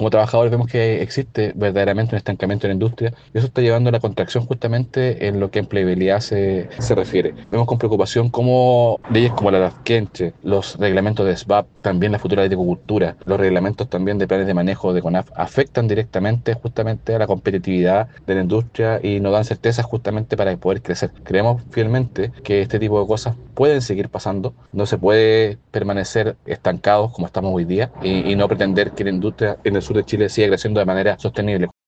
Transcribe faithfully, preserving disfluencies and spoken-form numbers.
como trabajadores vemos que existe verdaderamente un estancamiento en la industria y eso está llevando a la contracción justamente en lo que a empleabilidad se, se refiere. Vemos con preocupación cómo leyes como la LAFKENCHE, los reglamentos de S B A P, también la futura ley de agricultura, los reglamentos también de planes de manejo de CONAF afectan directamente justamente a la competitividad de la industria y nos dan certezas justamente para poder crecer. Creemos fielmente que este tipo de cosas pueden seguir pasando, no se puede permanecer estancados como estamos hoy día y, y no pretender que la industria en el sur de Chile siga creciendo de manera sostenible.